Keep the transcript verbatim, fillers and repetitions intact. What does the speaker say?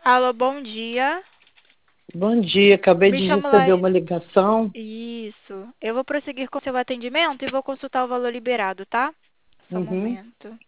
Alô, bom dia. Bom dia, acabei Me de chamo receber Lai... uma ligação. Isso. Eu vou prosseguir com seu atendimento e vou consultar o valor liberado, tá? Só um Uhum. momento.